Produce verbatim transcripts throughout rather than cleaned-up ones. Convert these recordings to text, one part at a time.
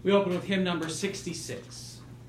We open with hymn number sixty-six.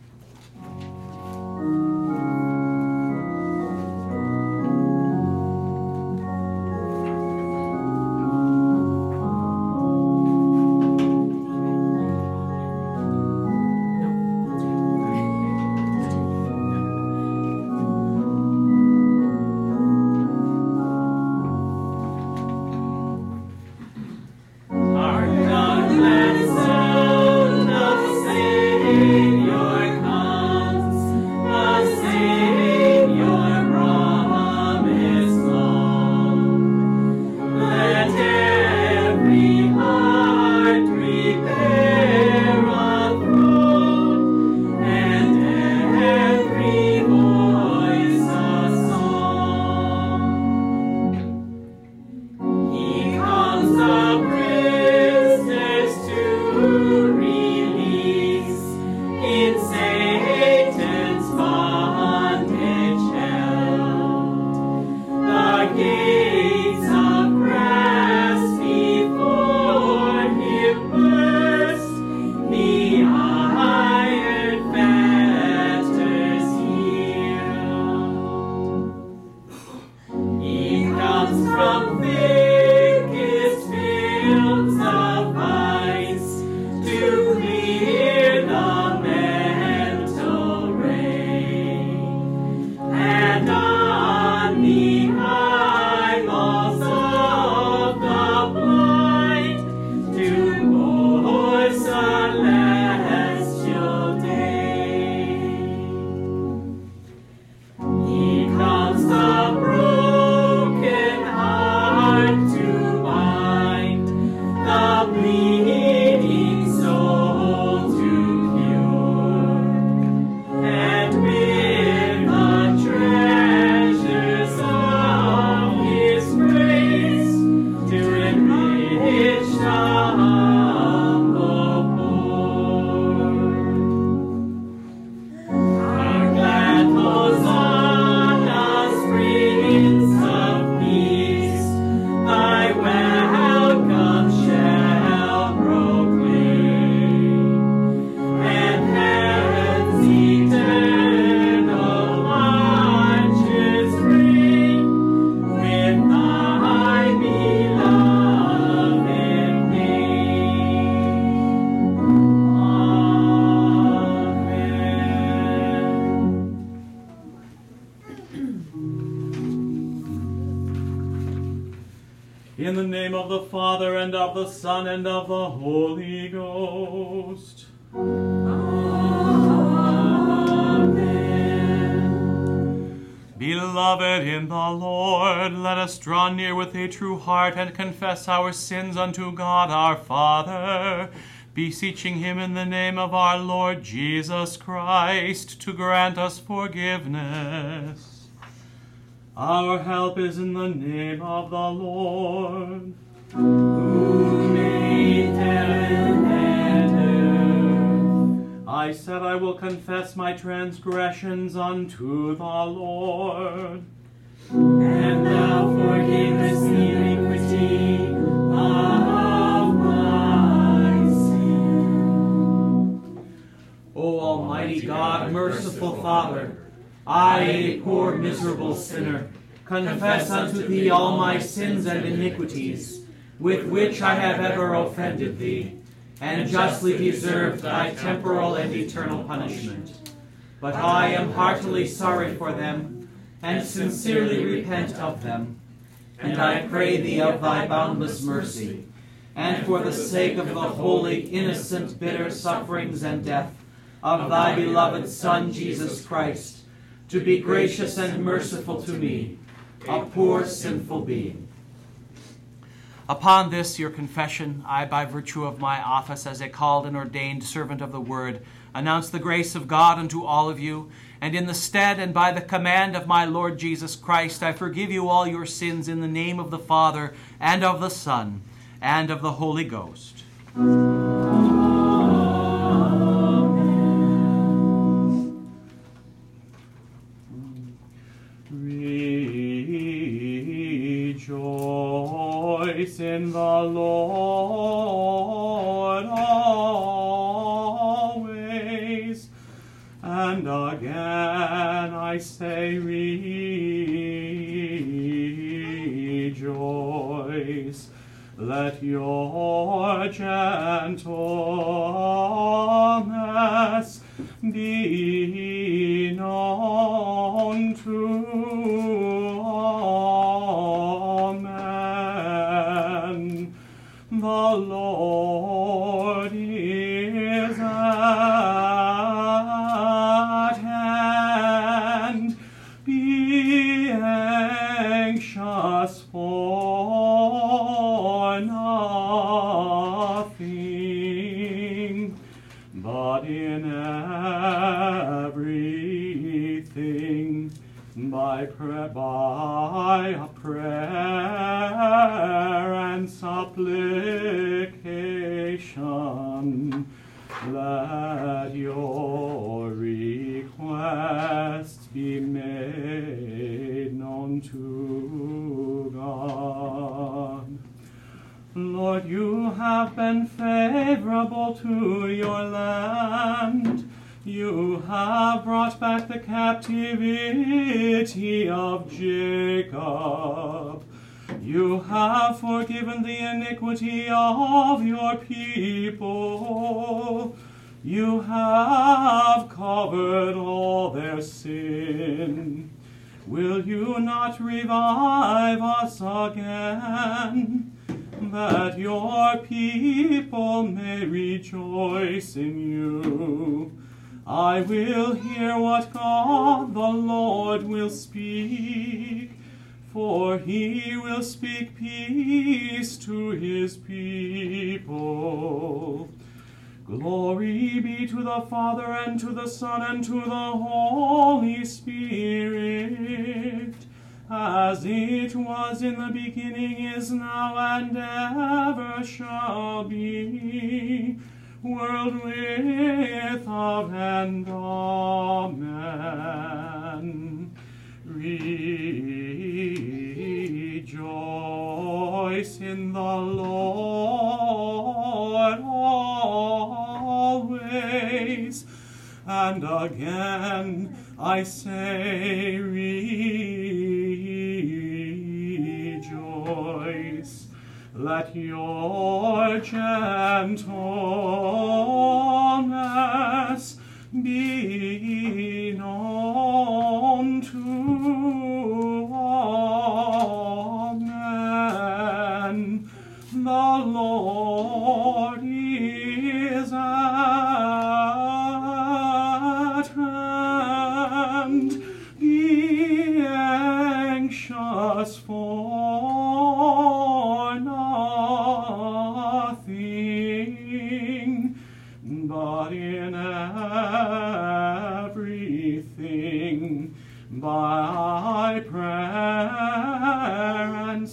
In the name of the Father, and of the Son, and of the Holy Ghost. Amen. Beloved in the Lord, let us draw near with a true heart and confess our sins unto God our Father, beseeching him in the name of our Lord Jesus Christ to grant us forgiveness. Our help is in the name of the Lord, who made heaven and earth. I said, I will confess my transgressions unto the Lord. And thou forgivest the iniquity of my sin. O Almighty God, merciful Father, I, a poor miserable sinner, confess unto thee all my sins and iniquities, with which I have ever offended thee, and justly deserved thy temporal and eternal punishment. But I am heartily sorry for them, and sincerely repent of them. And I pray thee of thy boundless mercy, and for the sake of the holy, innocent, bitter sufferings and death of thy beloved Son, Jesus Christ, to be gracious and merciful to me, a poor sinful being. Upon this your confession, I, by virtue of my office as a called and ordained servant of the Word, announce the grace of God unto all of you, and in the stead and by the command of my Lord Jesus Christ, I forgive you all your sins in the name of the Father, and of the Son, and of the Holy Ghost. Rejoice in the Lord always. I say, rejoice. Let your gentleness be known to all men. The Lord is at hand. Be anxious for nothing, but in everything, by prayer, by prayer and supplication, let your requests be made known to God. Lord, you have been favorable to your land. You have brought back the captivity of Jacob. You have forgiven the iniquity of your people. You have covered all their sin. Will you not revive us again, that your people may rejoice in you? I will hear what God the Lord will speak, for he will speak peace to his people. Glory be to the Father, and to the Son, and to the Holy Spirit, as it was in the beginning, is now, and ever shall be, world without end. Amen. Rejoice in the Lord always. And again I say, rejoice. Let your gentleness be known to all men. The Lord is at hand. Be anxious for nothing, but in everything, by prayer and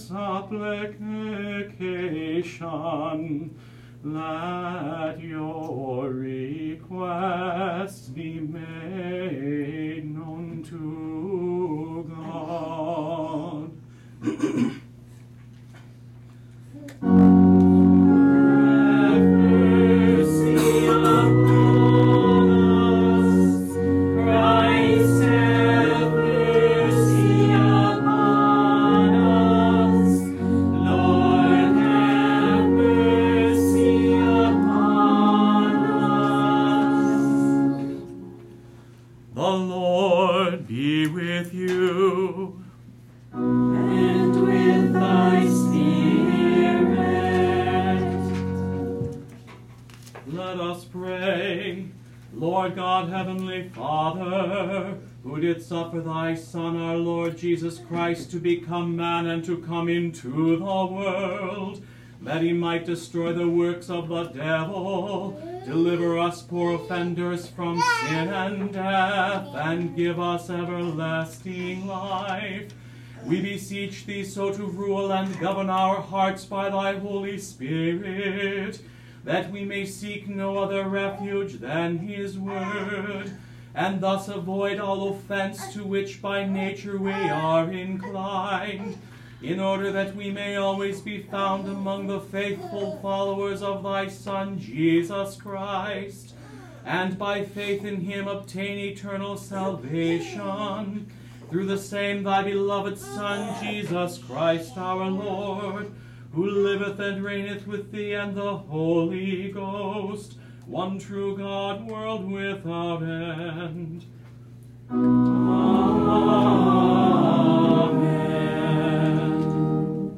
supplication, let your requests be made known to God. Lord God, heavenly Father, who did suffer thy Son, our Lord Jesus Christ, to become man and to come into the world, that he might destroy the works of the devil, deliver us poor offenders from sin and death, and give us everlasting life. We beseech thee so to rule and govern our hearts by thy Holy Spirit, that we may seek no other refuge than his word, and thus avoid all offense to which by nature we are inclined, in order that we may always be found among the faithful followers of thy Son, Jesus Christ, and by faith in him obtain eternal salvation, through the same thy beloved Son, Jesus Christ our Lord, who liveth and reigneth with thee and the Holy Ghost, one true God, world without end. Amen.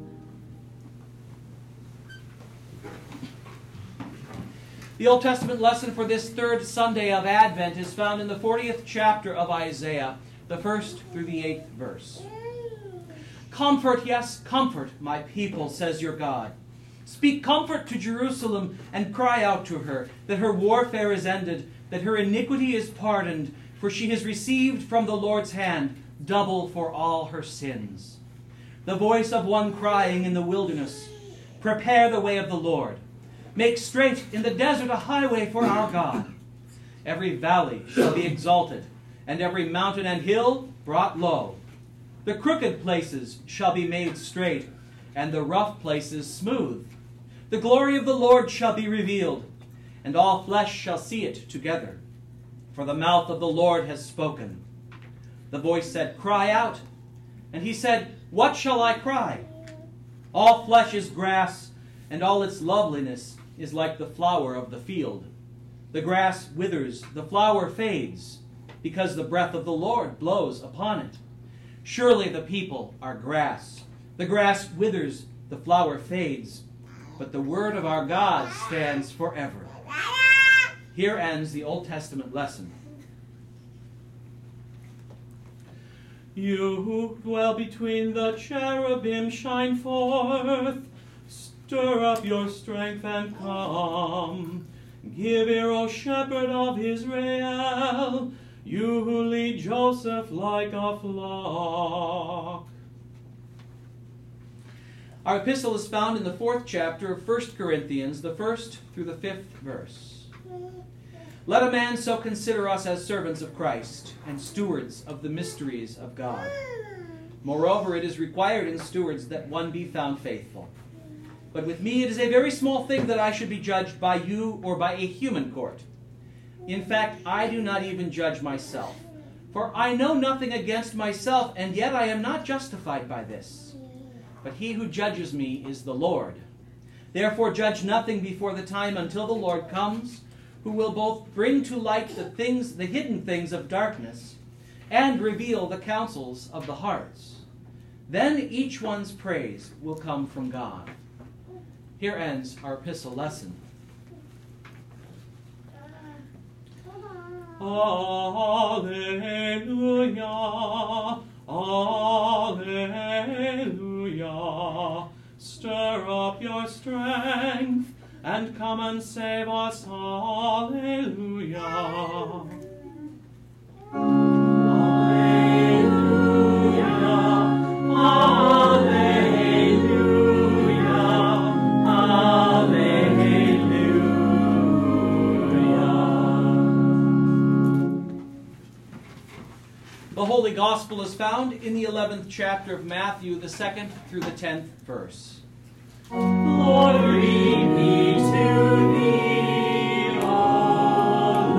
The Old Testament lesson for this third Sunday of Advent is found in the fortieth chapter of Isaiah, the first through the eighth verse. Comfort, yes, comfort, my people, says your God. Speak comfort to Jerusalem and cry out to her that her warfare is ended, that her iniquity is pardoned, for she has received from the Lord's hand double for all her sins. The voice of one crying in the wilderness, prepare the way of the Lord. Make straight in the desert a highway for our God. Every valley shall be exalted, and every mountain and hill brought low. The crooked places shall be made straight, and the rough places smooth. The glory of the Lord shall be revealed, and all flesh shall see it together. For the mouth of the Lord has spoken. The voice said, cry out. And he said, what shall I cry? All flesh is grass, and all its loveliness is like the flower of the field. The grass withers, the flower fades, because the breath of the Lord blows upon it. Surely the people are grass. The grass withers, the flower fades, but the word of our God stands forever. Here ends the Old Testament lesson. You who dwell between the cherubim, shine forth. Stir up your strength and come. Give ear, O shepherd of Israel, you who lead Joseph like a flock. Our epistle is found in the fourth chapter of First Corinthians, the first through the fifth verse. Let a man so consider us as servants of Christ and stewards of the mysteries of God. Moreover, it is required in stewards that one be found faithful. But with me it is a very small thing that I should be judged by you or by a human court. In fact, I do not even judge myself, for I know nothing against myself, and yet I am not justified by this. But he who judges me is the Lord. Therefore judge nothing before the time until the Lord comes, who will both bring to light the things, the hidden things of darkness, and reveal the counsels of the hearts. Then each one's praise will come from God. Here ends our epistle lesson. Alleluia, alleluia. Stir up your strength and come and save us. Alleluia. The Holy Gospel is found in the eleventh chapter of Matthew, the second through the tenth verse. Glory be to thee, O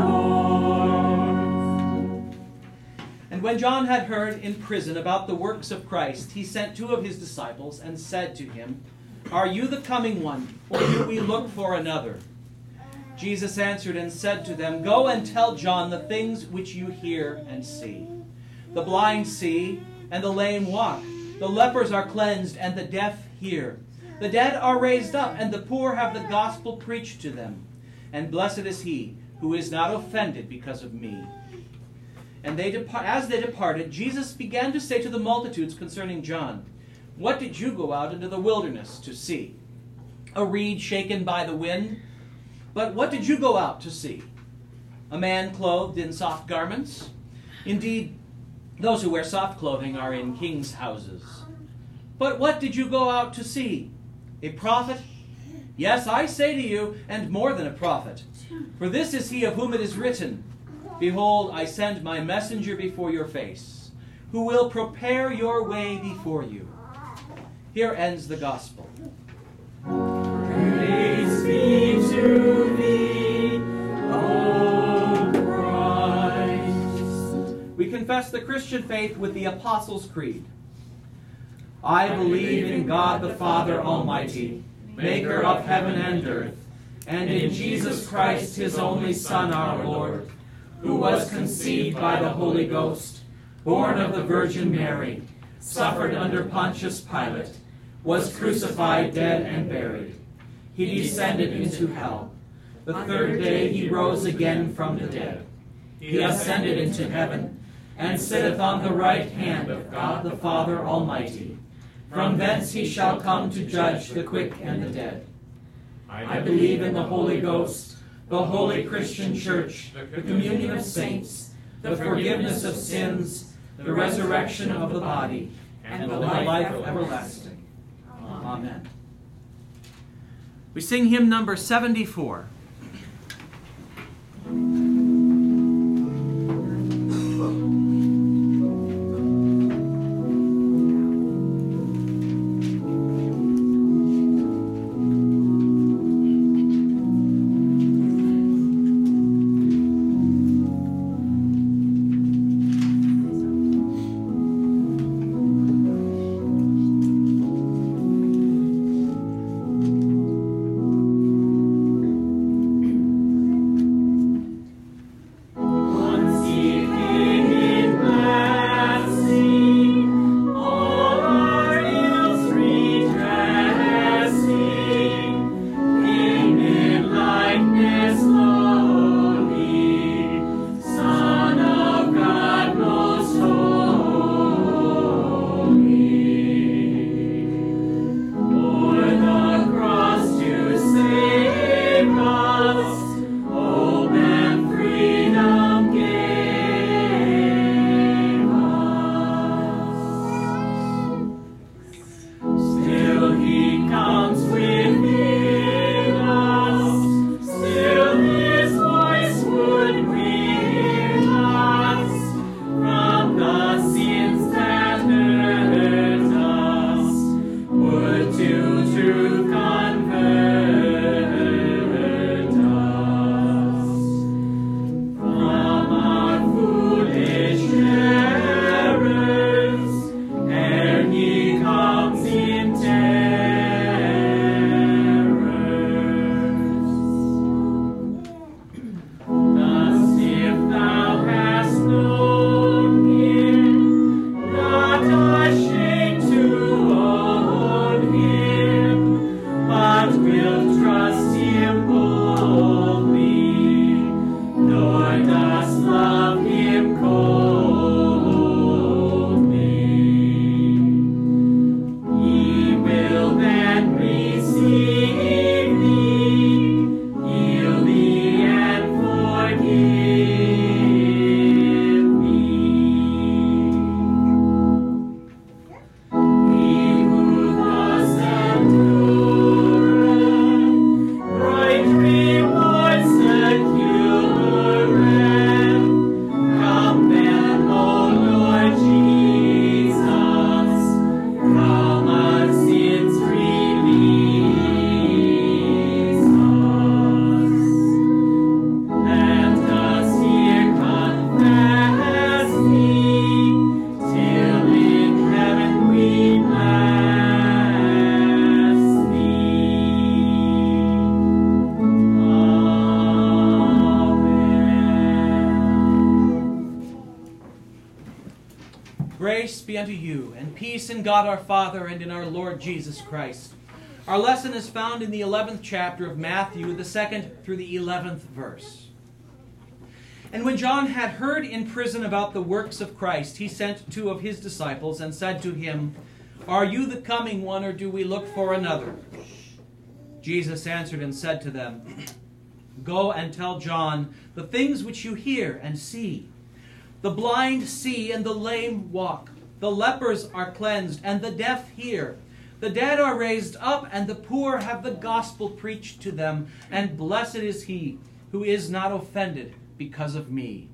Lord. And when John had heard in prison about the works of Christ, he sent two of his disciples and said to him, Are you the coming one, or do we look for another? Jesus answered and said to them, Go and tell John the things which you hear and see. The blind see, and the lame walk. The lepers are cleansed, and the deaf hear. The dead are raised up, and the poor have the gospel preached to them. And blessed is he who is not offended because of me. And they depart, as they departed, Jesus began to say to the multitudes concerning John, What did you go out into the wilderness to see? A reed shaken by the wind? But what did you go out to see? A man clothed in soft garments? Indeed, those who wear soft clothing are in kings' houses. But what did you go out to see? A prophet? Yes, I say to you, and more than a prophet. For this is he of whom it is written, Behold, I send my messenger before your face, who will prepare your way before you. Here ends the gospel. Praise be to thee, O confess the Christian faith with the Apostles' Creed. I believe in God the Father Almighty, maker of heaven and earth, and in Jesus Christ, his only Son, our Lord, who was conceived by the Holy Ghost, born of the Virgin Mary, suffered under Pontius Pilate, was crucified, dead, and buried. He descended into hell. The third day he rose again from the dead. He ascended into heaven, and sitteth on the right hand of God the Father Almighty. From thence he shall come to judge the quick and the dead. I believe in the Holy Ghost, the holy Christian Church, the communion of saints, the forgiveness of sins, the resurrection of the body, and the life everlasting. Amen. We sing hymn number seventy-four. Grace be unto you, and peace in God our Father and in our Lord Jesus Christ. Our lesson is found in the eleventh chapter of Matthew, the second through the eleventh verse. And when John had heard in prison about the works of Christ, he sent two of his disciples and said to him, Are you the coming one, or do we look for another? Jesus answered and said to them, Go and tell John the things which you hear and see. The blind see and the lame walk. The lepers are cleansed and the deaf hear. The dead are raised up and the poor have the gospel preached to them. And blessed is he who is not offended because of me.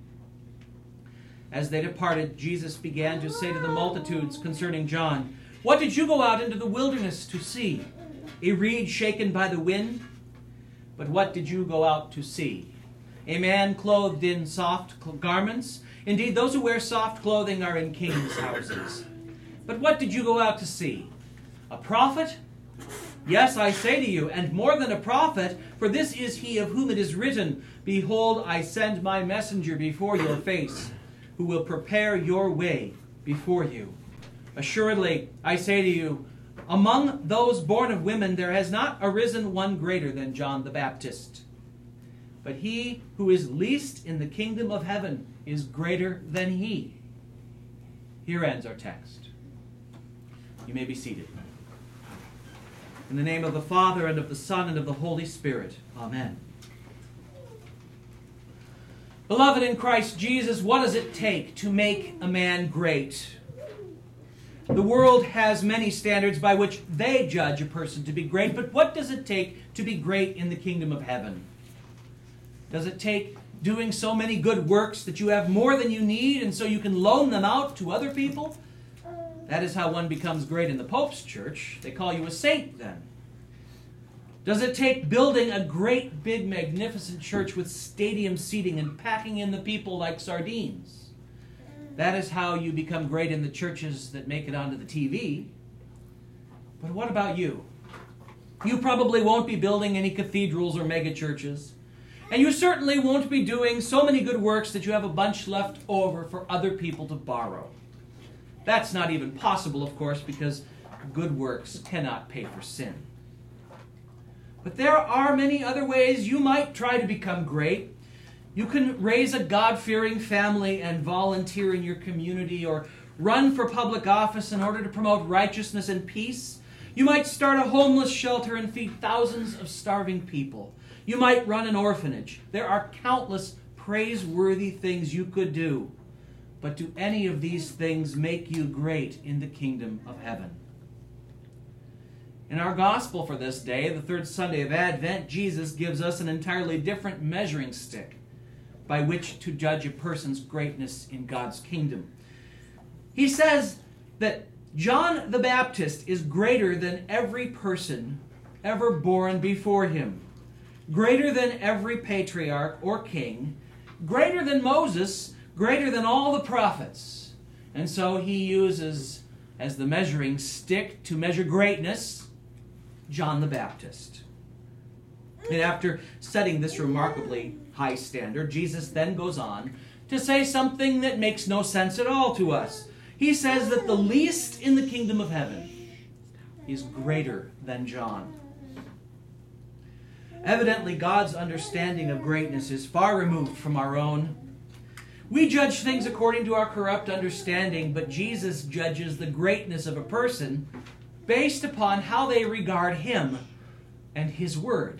As they departed, Jesus began to say to the multitudes concerning John, What did you go out into the wilderness to see? A reed shaken by the wind? But what did you go out to see? A man clothed in soft garments? Indeed, those who wear soft clothing are in kings' houses. But what did you go out to see? A prophet? Yes, I say to you, and more than a prophet, for this is he of whom it is written, Behold, I send my messenger before your face, who will prepare your way before you. Assuredly, I say to you, among those born of women there has not arisen one greater than John the Baptist. But he who is least in the kingdom of heaven is greater than he. Here ends our text. You may be seated. In the name of the Father, and of the Son, and of the Holy Spirit. Amen. Beloved in Christ Jesus, what does it take to make a man great? The world has many standards by which they judge a person to be great, but what does it take to be great in the kingdom of heaven? Does it take doing so many good works that you have more than you need and so you can loan them out to other people? That is how one becomes great in the Pope's church. They call you a saint then. Does it take building a great, big, magnificent church with stadium seating and packing in the people like sardines? That is how you become great in the churches that make it onto the T V. But what about you? You probably won't be building any cathedrals or mega churches. And you certainly won't be doing so many good works that you have a bunch left over for other people to borrow. That's not even possible, of course, because good works cannot pay for sin. But there are many other ways you might try to become great. You can raise a God-fearing family and volunteer in your community, or run for public office in order to promote righteousness and peace. You might start a homeless shelter and feed thousands of starving people. You might run an orphanage. There are countless praiseworthy things you could do. But do any of these things make you great in the kingdom of heaven? In our gospel for this day, the third Sunday of Advent, Jesus gives us an entirely different measuring stick by which to judge a person's greatness in God's kingdom. He says that John the Baptist is greater than every person ever born before him, greater than every patriarch or king, greater than Moses, greater than all the prophets. And so he uses as the measuring stick to measure greatness, John the Baptist. And after setting this remarkably high standard, Jesus then goes on to say something that makes no sense at all to us. He says that the least in the kingdom of heaven is greater than John. Evidently, God's understanding of greatness is far removed from our own. We judge things according to our corrupt understanding, but Jesus judges the greatness of a person based upon how they regard him and his word.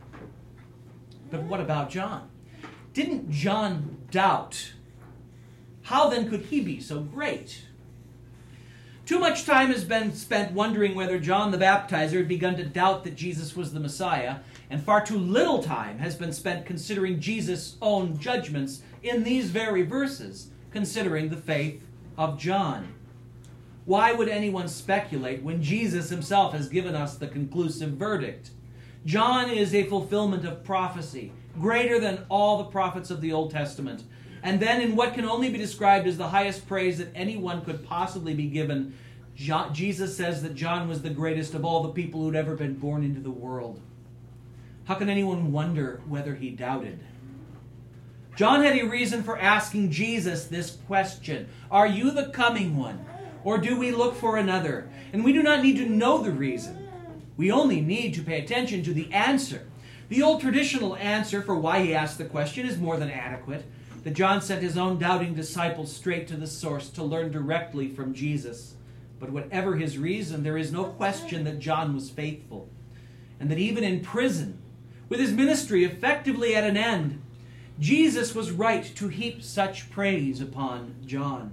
But what about John? Didn't John doubt? How then could he be so great? Too much time has been spent wondering whether John the Baptizer had begun to doubt that Jesus was the Messiah, and far too little time has been spent considering Jesus' own judgments in these very verses, considering the faith of John. Why would anyone speculate when Jesus himself has given us the conclusive verdict? John is a fulfillment of prophecy, greater than all the prophets of the Old Testament. And then in what can only be described as the highest praise that anyone could possibly be given, John, Jesus says that John was the greatest of all the people who'd ever been born into the world. How can anyone wonder whether he doubted? John had a reason for asking Jesus this question. Are you the coming one? Or do we look for another? And we do not need to know the reason. We only need to pay attention to the answer. The old traditional answer for why he asked the question is more than adequate. That John sent his own doubting disciples straight to the source to learn directly from Jesus. But whatever his reason, there is no question that John was faithful. And that even in prison, with his ministry effectively at an end, Jesus was right to heap such praise upon John.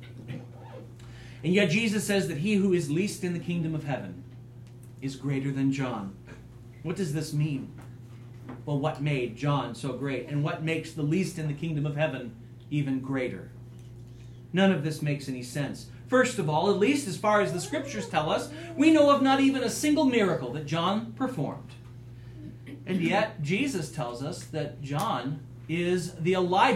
And yet Jesus says that he who is least in the kingdom of heaven is greater than John. What does this mean? Well, what made John so great? And what makes the least in the kingdom of heaven even greater? None of this makes any sense. First of all, at least as far as the scriptures tell us, we know of not even a single miracle that John performed. And yet, Jesus tells us that John is the Elijah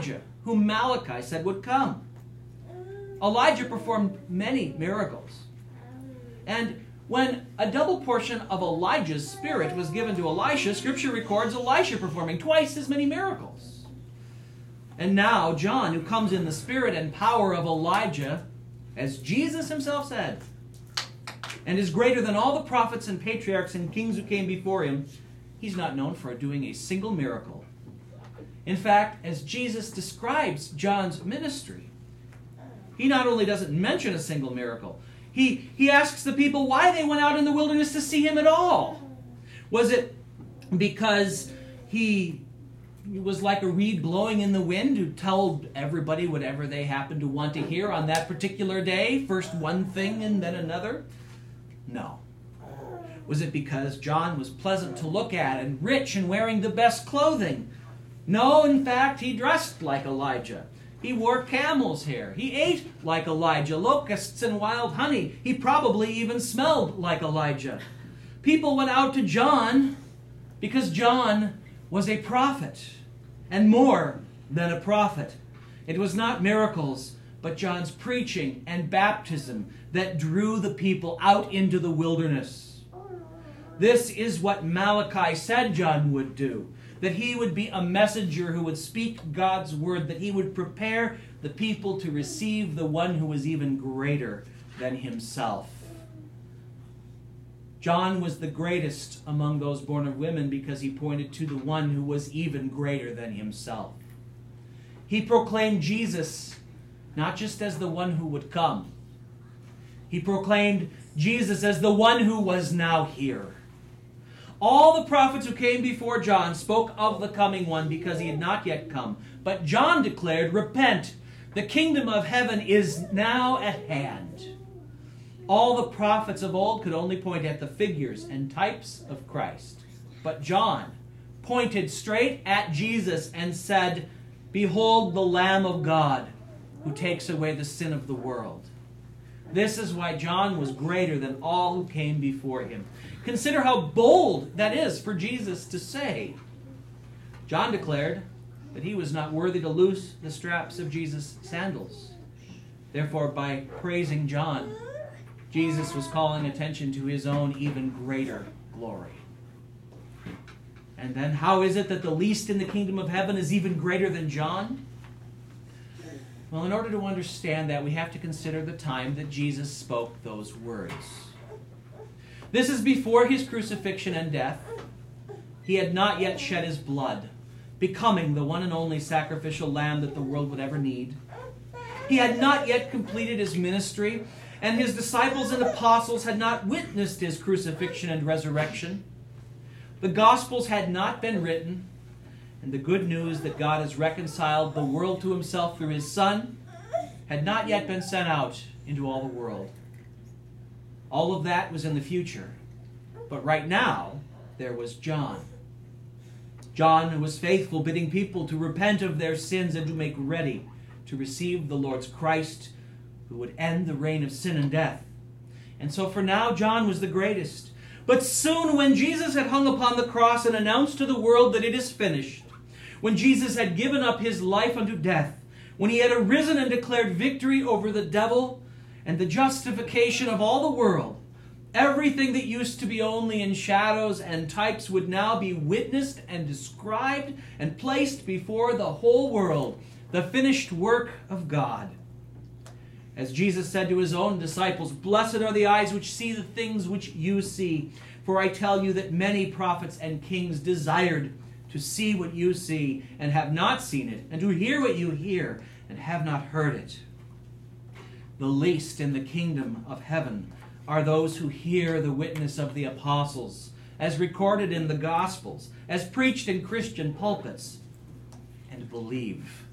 whom Malachi said would come. Elijah performed many miracles. And when a double portion of Elijah's spirit was given to Elisha, Scripture records Elisha performing twice as many miracles. And now John, who comes in the spirit and power of Elijah, as Jesus himself said, and is greater than all the prophets and patriarchs and kings who came before him, he's not known for doing a single miracle. In fact, as Jesus describes John's ministry, he not only doesn't mention a single miracle, he, he asks the people why they went out in the wilderness to see him at all. Was it because he was like a reed blowing in the wind who told everybody whatever they happened to want to hear on that particular day? First one thing and then another? No. Was it because John was pleasant to look at and rich and wearing the best clothing? No, in fact, he dressed like Elijah. He wore camel's hair. He ate like Elijah, locusts and wild honey. He probably even smelled like Elijah. People went out to John because John was a prophet, and more than a prophet. It was not miracles, but John's preaching and baptism that drew the people out into the wilderness. This is what Malachi said John would do, that he would be a messenger who would speak God's word, that he would prepare the people to receive the one who was even greater than himself. John was the greatest among those born of women because he pointed to the one who was even greater than himself. He proclaimed Jesus not just as the one who would come. He proclaimed Jesus as the one who was now here. All the prophets who came before John spoke of the coming one because he had not yet come. But John declared, "Repent, the kingdom of heaven is now at hand." All the prophets of old could only point at the figures and types of Christ. But John pointed straight at Jesus and said, "Behold the Lamb of God who takes away the sin of the world." This is why John was greater than all who came before him. Consider how bold that is for Jesus to say. John declared that he was not worthy to loose the straps of Jesus' sandals. Therefore, by praising John, Jesus was calling attention to his own even greater glory. And then how is it that the least in the kingdom of heaven is even greater than John? Well, in order to understand that, we have to consider the time that Jesus spoke those words. This is before his crucifixion and death. He had not yet shed his blood, becoming the one and only sacrificial lamb that the world would ever need. He had not yet completed his ministry, and his disciples and apostles had not witnessed his crucifixion and resurrection. The Gospels had not been written, and the good news that God has reconciled the world to himself through his Son had not yet been sent out into all the world. All of that was in the future. But right now, there was John. John, who was faithful, bidding people to repent of their sins and to make ready to receive the Lord's Christ, who would end the reign of sin and death. And so for now, John was the greatest. But soon, when Jesus had hung upon the cross and announced to the world that it is finished, when Jesus had given up his life unto death, when he had arisen and declared victory over the devil and the justification of all the world, everything that used to be only in shadows and types would now be witnessed and described and placed before the whole world, the finished work of God. As Jesus said to his own disciples, "Blessed are the eyes which see the things which you see. For I tell you that many prophets and kings desired to see what you see and have not seen it, and to hear what you hear and have not heard it." The least in the kingdom of heaven are those who hear the witness of the apostles, as recorded in the Gospels, as preached in Christian pulpits, and believe.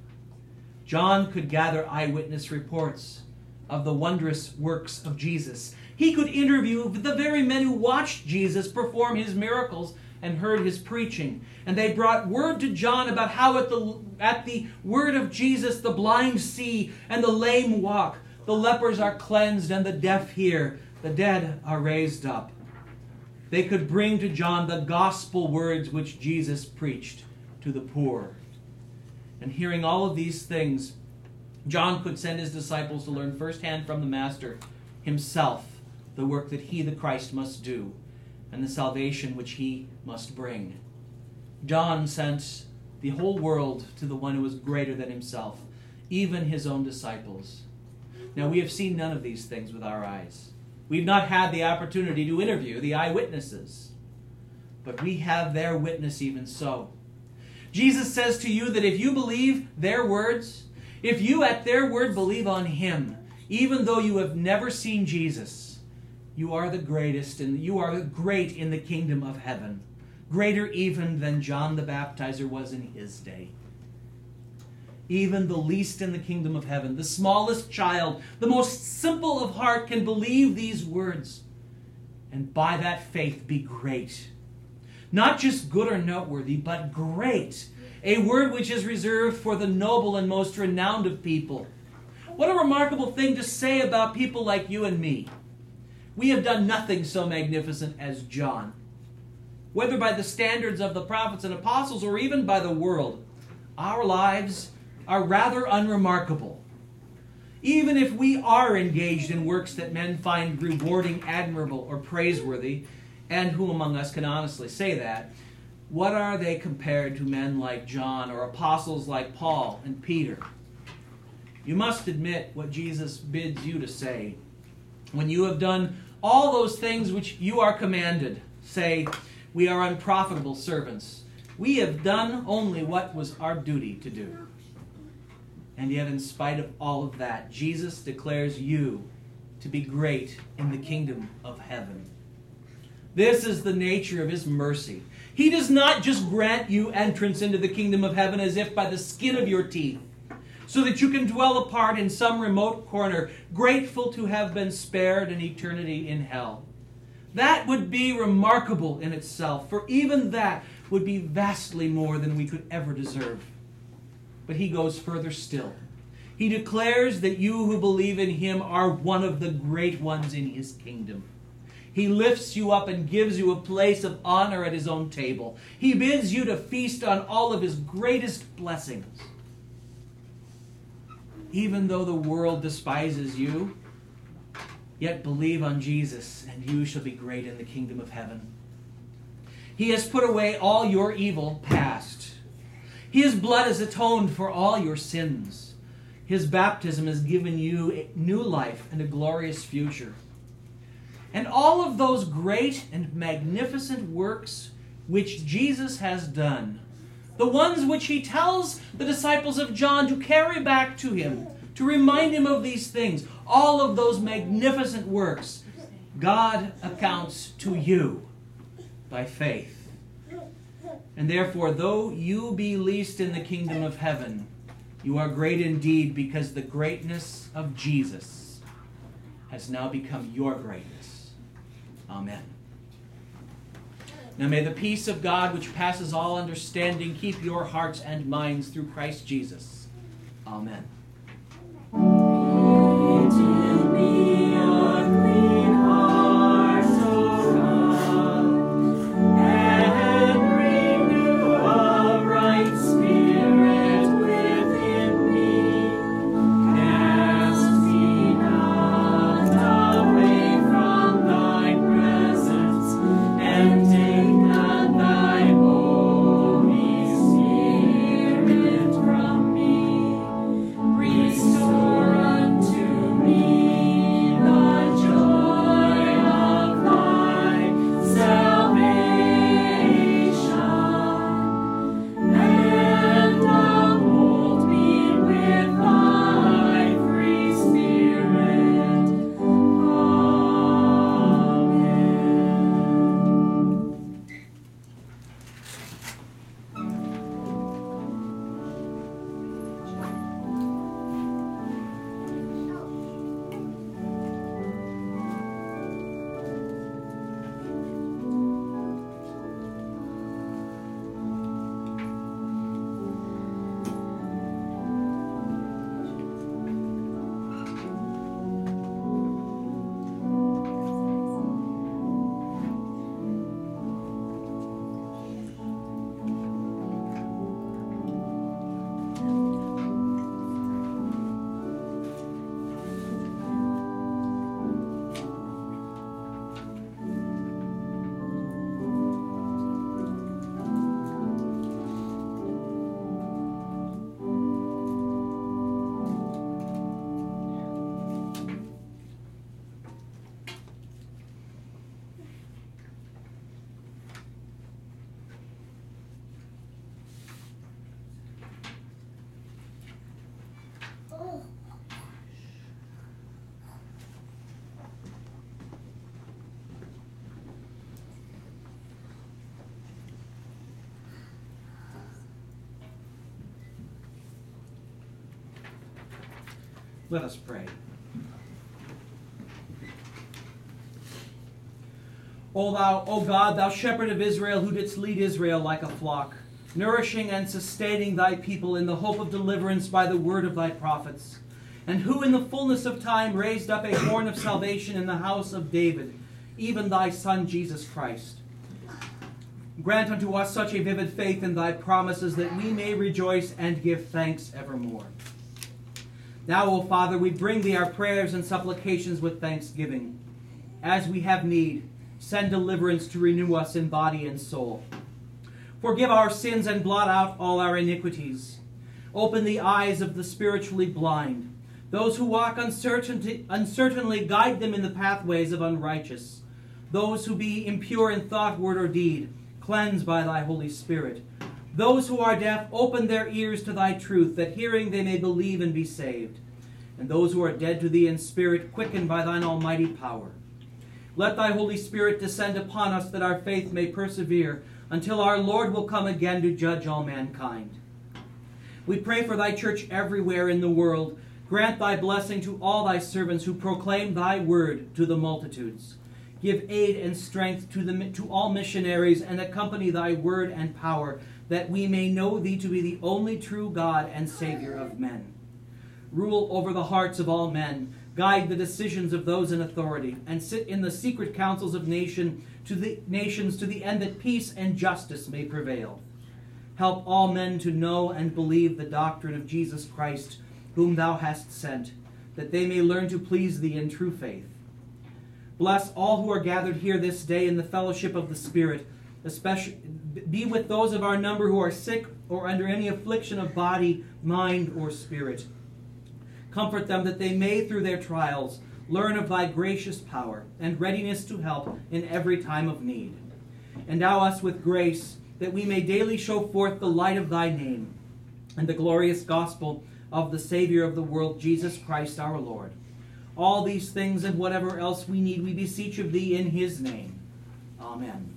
John could gather eyewitness reports of the wondrous works of Jesus. He could interview the very men who watched Jesus perform his miracles and heard his preaching. And they brought word to John about how at the, at the word of Jesus the blind see and the lame walk, the lepers are cleansed and the deaf hear, the dead are raised up. They could bring to John the gospel words which Jesus preached to the poor. And hearing all of these things, John could send his disciples to learn firsthand from the Master himself the work that he, the Christ, must do and the salvation which he must bring. John sent the whole world to the one who was greater than himself, even his own disciples. Now, we have seen none of these things with our eyes. We've not had the opportunity to interview the eyewitnesses, but we have their witness even so. Jesus says to you that if you believe their words, if you at their word believe on him, even though you have never seen Jesus, you are the greatest and you are great in the kingdom of heaven, greater even than John the Baptizer was in his day. Even the least in the kingdom of heaven, the smallest child, the most simple of heart can believe these words and by that faith be great. Not just good or noteworthy, but great. A word which is reserved for the noble and most renowned of people. What a remarkable thing to say about people like you and me. We have done nothing so magnificent as John. Whether by the standards of the prophets and apostles or even by the world, our lives are rather unremarkable. Even if we are engaged in works that men find rewarding, admirable, or praiseworthy, and who among us can honestly say that, what are they compared to men like John or apostles like Paul and Peter? You must admit what Jesus bids you to say. When you have done all those things which you are commanded, say, we are unprofitable servants. We have done only what was our duty to do. And yet, in spite of all of that, Jesus declares you to be great in the kingdom of heaven. This is the nature of his mercy. He does not just grant you entrance into the kingdom of heaven as if by the skin of your teeth, so that you can dwell apart in some remote corner, grateful to have been spared an eternity in hell. That would be remarkable in itself, for even that would be vastly more than we could ever deserve. But he goes further still. He declares that you who believe in him are one of the great ones in his kingdom. He lifts you up and gives you a place of honor at his own table. He bids you to feast on all of his greatest blessings. Even though the world despises you, yet believe on Jesus, and you shall be great in the kingdom of heaven. He has put away all your evil past. His blood has atoned for all your sins. His baptism has given you a new life and a glorious future. And all of those great and magnificent works which Jesus has done, the ones which he tells the disciples of John to carry back to him, to remind him of these things, all of those magnificent works, God accounts to you by faith. And therefore, though you be least in the kingdom of heaven, you are great indeed, because the greatness of Jesus has now become your greatness. Amen. Now may the peace of God, which passes all understanding, keep your hearts and minds through Christ Jesus. Amen. Let us pray. O thou, O God, thou shepherd of Israel, who didst lead Israel like a flock, nourishing and sustaining thy people in the hope of deliverance by the word of thy prophets, and who in the fullness of time raised up a horn of salvation in the house of David, even thy Son Jesus Christ. Grant unto us such a vivid faith in thy promises that we may rejoice and give thanks evermore. Now, O Father, we bring thee our prayers and supplications with thanksgiving. As we have need, send deliverance to renew us in body and soul. Forgive our sins and blot out all our iniquities. Open the eyes of the spiritually blind. Those who walk uncertainty, uncertainly, guide them in the pathways of unrighteous. Those who be impure in thought, word, or deed, cleanse by thy Holy Spirit. Those who are deaf, open their ears to thy truth, that hearing they may believe and be saved. And those who are dead to thee in spirit, quicken by thine almighty power. Let thy Holy Spirit descend upon us, that our faith may persevere, until our Lord will come again to judge all mankind. We pray for thy church everywhere in the world. Grant thy blessing to all thy servants who proclaim thy word to the multitudes. Give aid and strength to, the, to all missionaries, and accompany thy word and power, that we may know thee to be the only true God and Savior of men. Rule over the hearts of all men, guide the decisions of those in authority, and sit in the secret councils of nation to the nations to the end that peace and justice may prevail. Help all men to know and believe the doctrine of Jesus Christ, whom thou hast sent, that they may learn to please thee in true faith. Bless all who are gathered here this day in the fellowship of the Spirit, especially be with those of our number who are sick or under any affliction of body, mind, or spirit. Comfort them that they may, through their trials, learn of thy gracious power and readiness to help in every time of need. Endow us with grace, that we may daily show forth the light of thy name and the glorious gospel of the Savior of the world, Jesus Christ our Lord. All these things and whatever else we need, we beseech of thee in his name. Amen.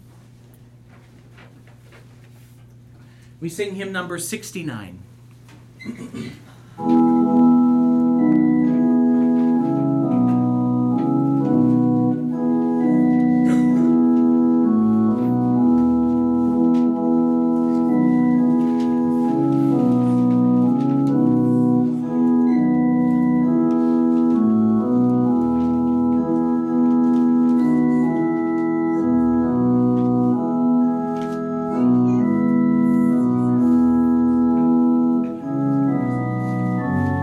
We sing hymn number sixty-nine. Thank you.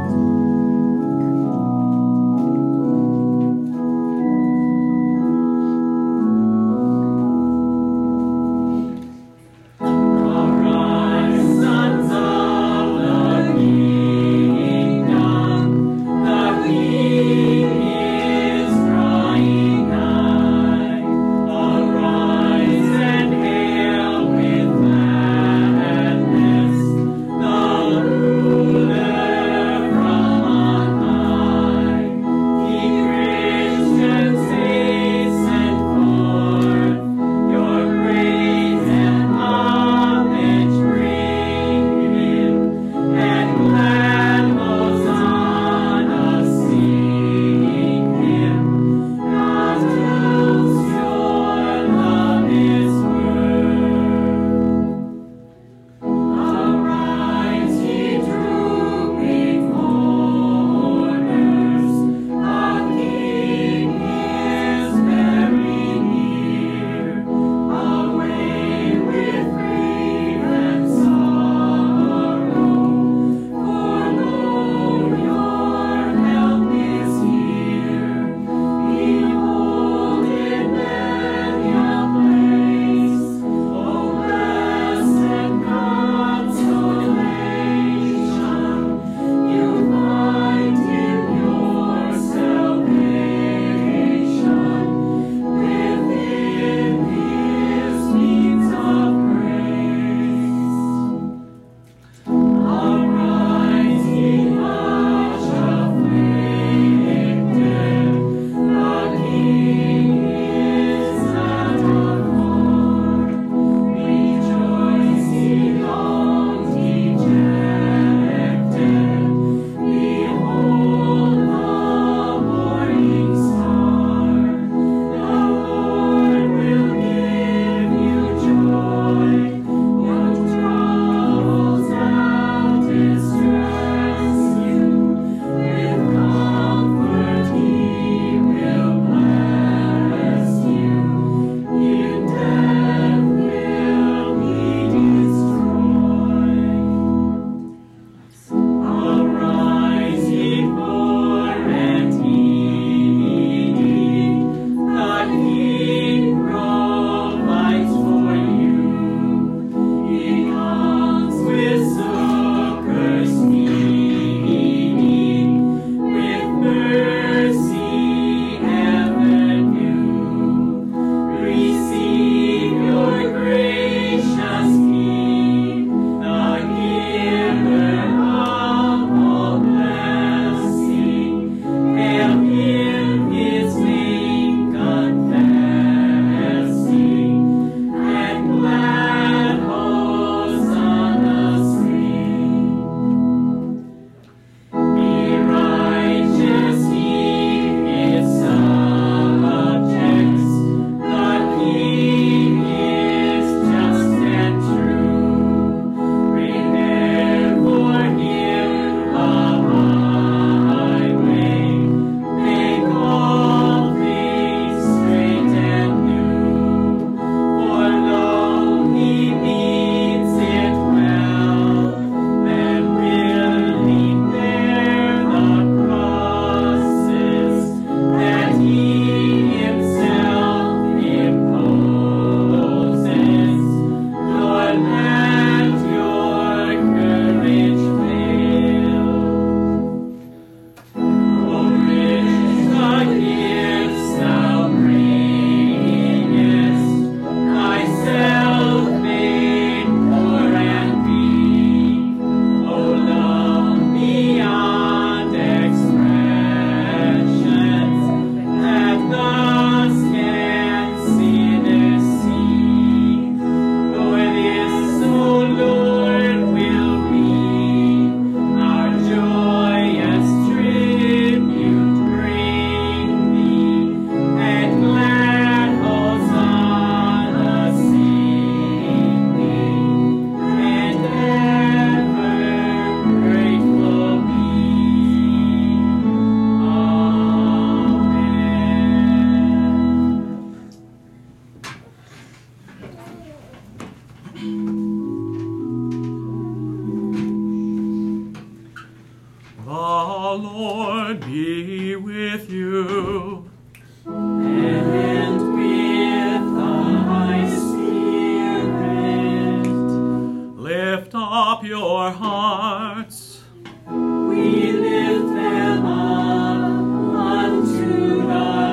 with you. And with thy spirit. Lift up your hearts. We lift them up unto the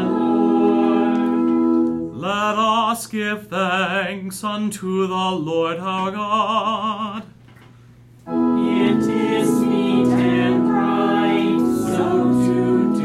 Lord. Let us give thanks unto the Lord our God. It is meet and right so to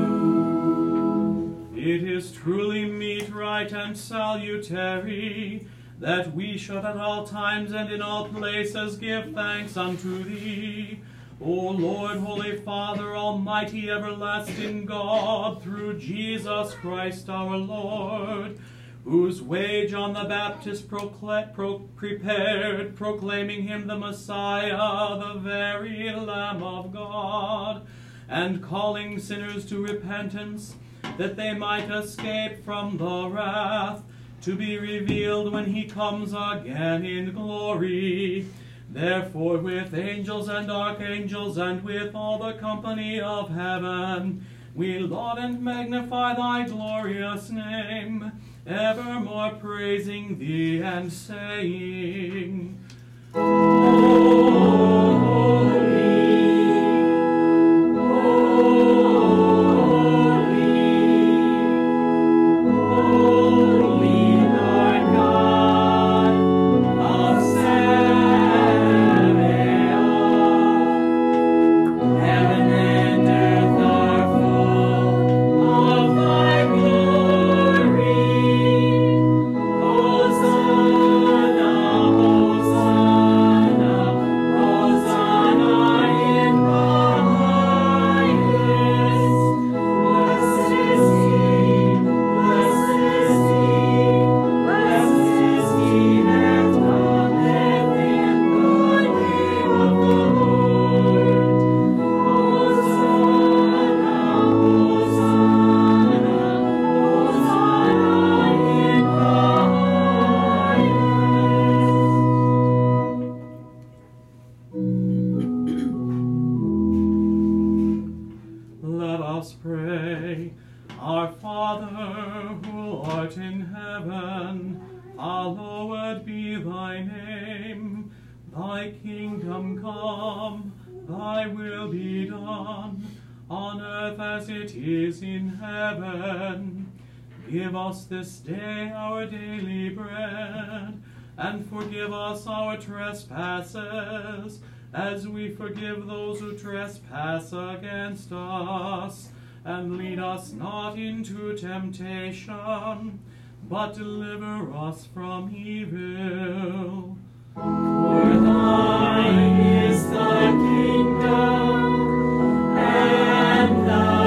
do. It is truly meet, right, and salutary that we should at all times and in all places give thanks unto thee, O Lord, Holy Father, Almighty, everlasting God, through Jesus Christ our Lord, whose way John the Baptist procla- pro- prepared, proclaiming him the Messiah, the very Lamb of God, and calling sinners to repentance, that they might escape from the wrath to be revealed when he comes again in glory. Therefore, with angels and archangels and with all the company of heaven, we laud and magnify thy glorious name, evermore praising thee and saying, Holy, give us this day our daily bread, and forgive us our trespasses, as we forgive those who trespass against us. And lead us not into temptation, but deliver us from evil. For thine is the kingdom, and the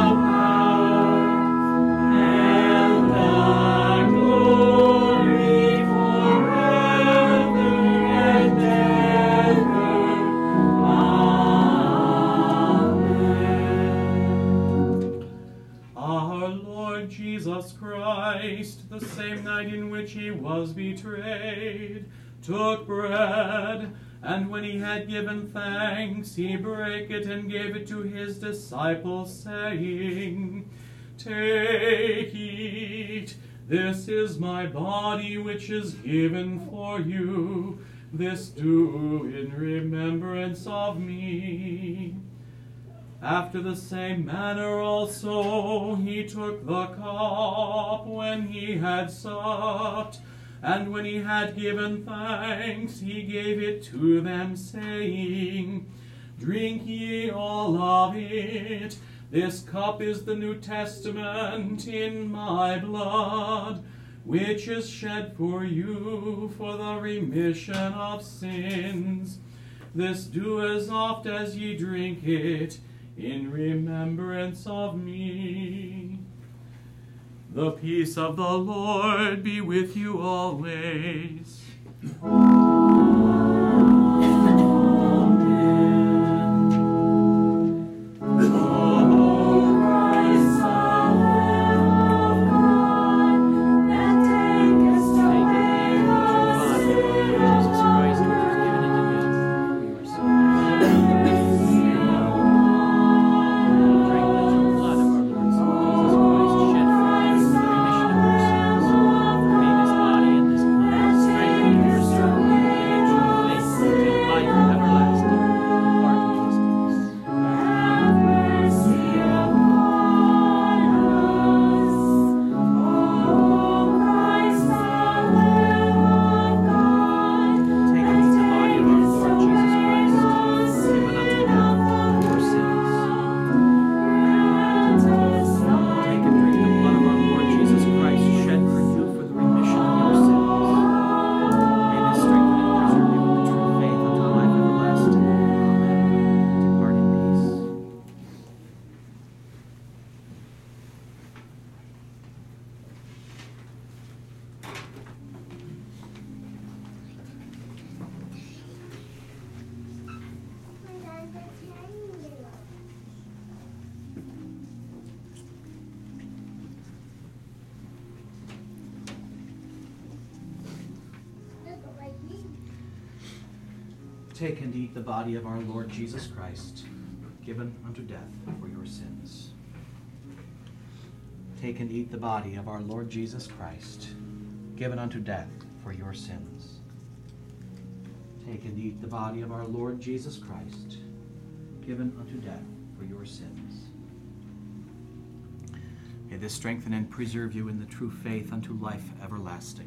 the same night in which he was betrayed, took bread, and when he had given thanks, he brake it and gave it to his disciples, saying, Take, eat, this is my body which is given for you. This do in remembrance of me. After the same manner also he took the cup when he had supped, and when he had given thanks, he gave it to them, saying, Drink ye all of it. This cup is the New Testament in my blood, which is shed for you for the remission of sins. This do as oft as ye drink it, in remembrance of me. The peace of the Lord be with you always. Drink the blood of our Lord. Take and eat the body of our Lord Jesus Christ, given unto death for your sins. Take and eat the body of our Lord Jesus Christ, given unto death for your sins. Take and eat the body of our Lord Jesus Christ, given unto death for your sins. May this strengthen and preserve you in the true faith unto life everlasting.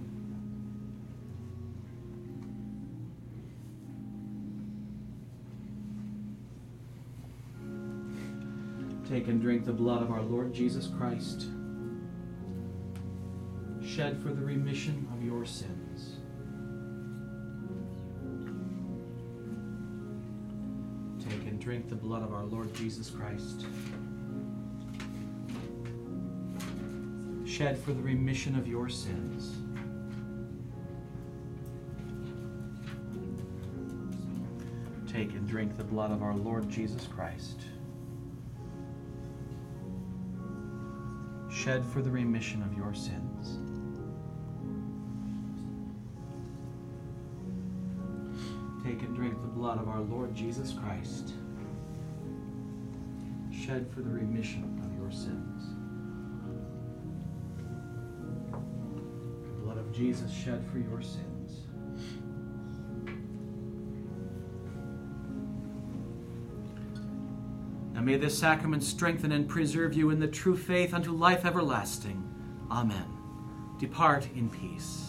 Take and drink the blood of our Lord Jesus Christ, shed for the remission of your sins. Take and drink the blood of our Lord Jesus Christ, shed for the remission of your sins. Take and drink the blood of our Lord Jesus Christ, shed for the remission of your sins. Take and drink the blood of our Lord Jesus Christ, shed for the remission of your sins. The blood of Jesus shed for your sins. Now may this sacrament strengthen and preserve you in the true faith unto life everlasting. Amen. Depart in peace.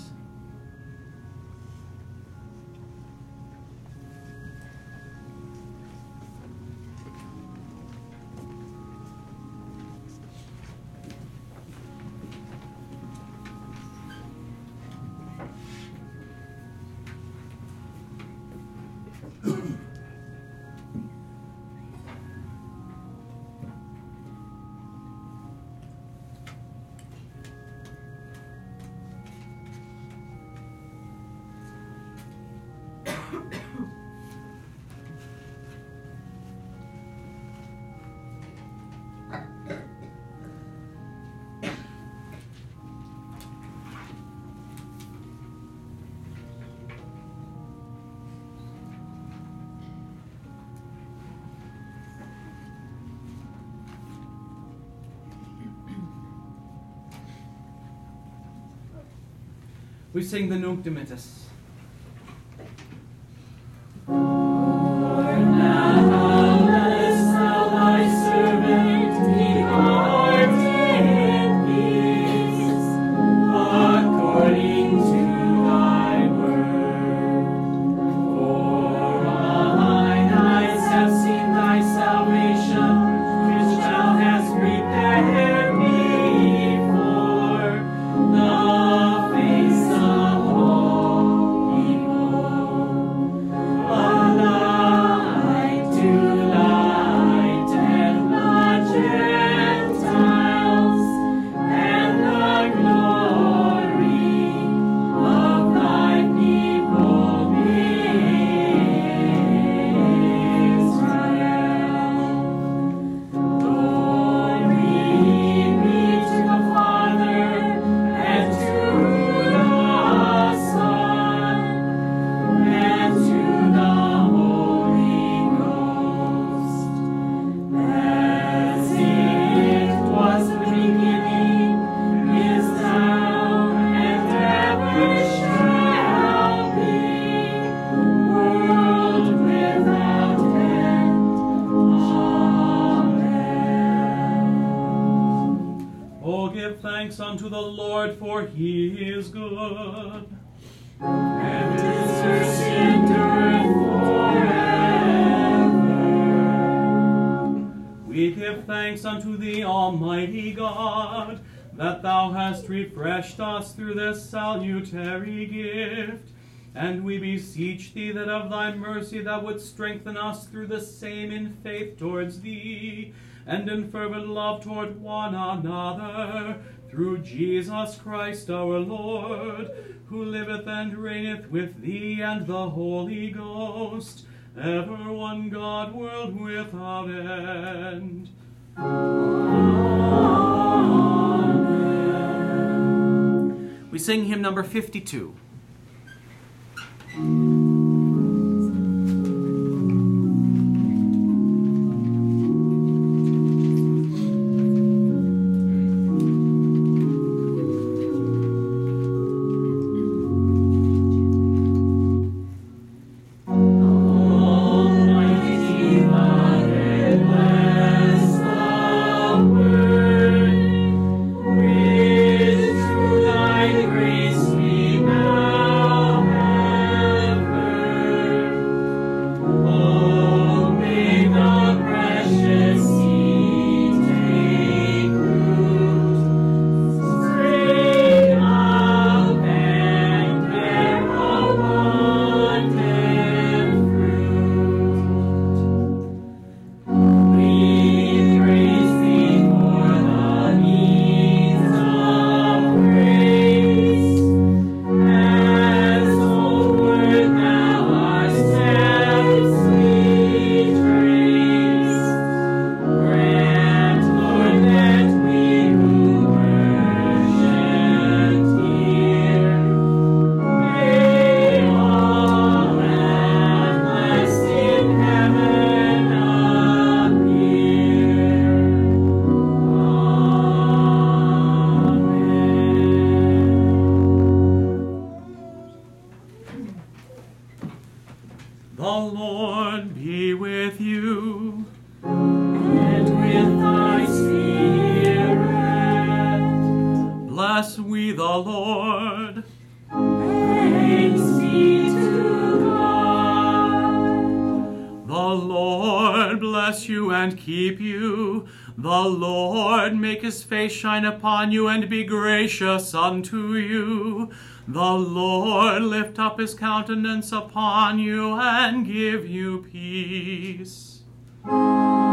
We sing the Nunc Dimittis. Unto the Lord, for he is good, and his mercy endureth forever. We give thanks unto thee, Almighty God, that thou hast refreshed us through this salutary gift, and we beseech thee that of thy mercy thou wouldst strengthen us through the same in faith towards thee, and in fervent love toward one another, through Jesus Christ our Lord, who liveth and reigneth with thee and the Holy Ghost, ever one God, world without end. Amen. We sing hymn number fifty-two. keep you. The Lord make his face shine upon you and be gracious unto you. The Lord lift up his countenance upon you and give you peace.